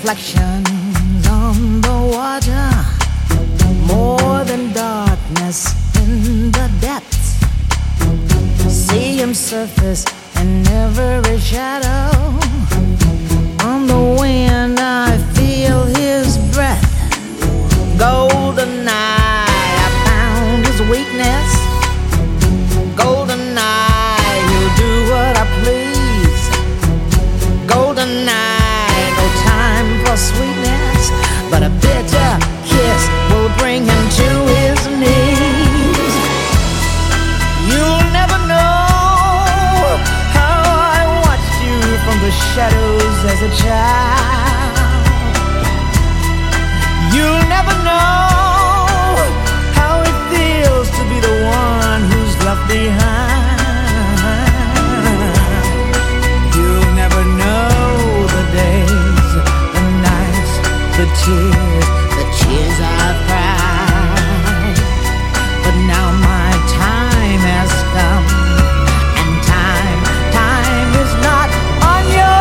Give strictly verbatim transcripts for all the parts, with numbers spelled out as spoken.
reflections on the water, more than darkness in the depths. See him surface in every shadow. On the wind I feel his breath. Golden eye, I found his weakness. Golden eye, he'll do what I please. Golden eye, no time for sweetness, but a bitter kiss will bring him to his knees. You'll never know how I watched you from the shadows as a child. You'll never know how it feels to be the one who's left behind. You'll never know the days, the nights, the tears, the tears I've cried. But now my time has come, and time, time is not on your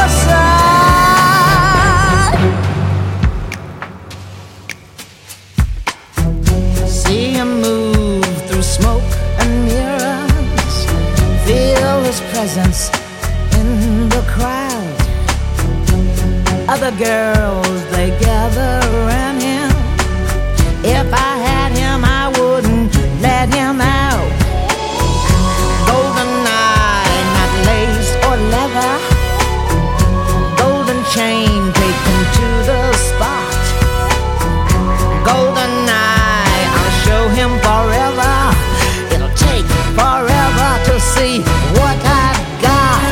side. See him move through smoke and mirrors, feel his presence in the crowd. Other girls, they gather around him. If I had him, I wouldn't let him out. Golden eye, not lace or leather. Golden chain taken to the spot. Golden eye, I'll show him forever. It'll take forever to see what I've got.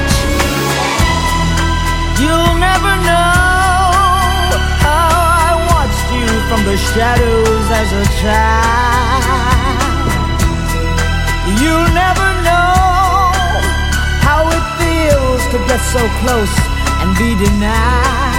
You'll never know how I watched you from the shadows as a child. You'll never know how it feels to get so close and be denied.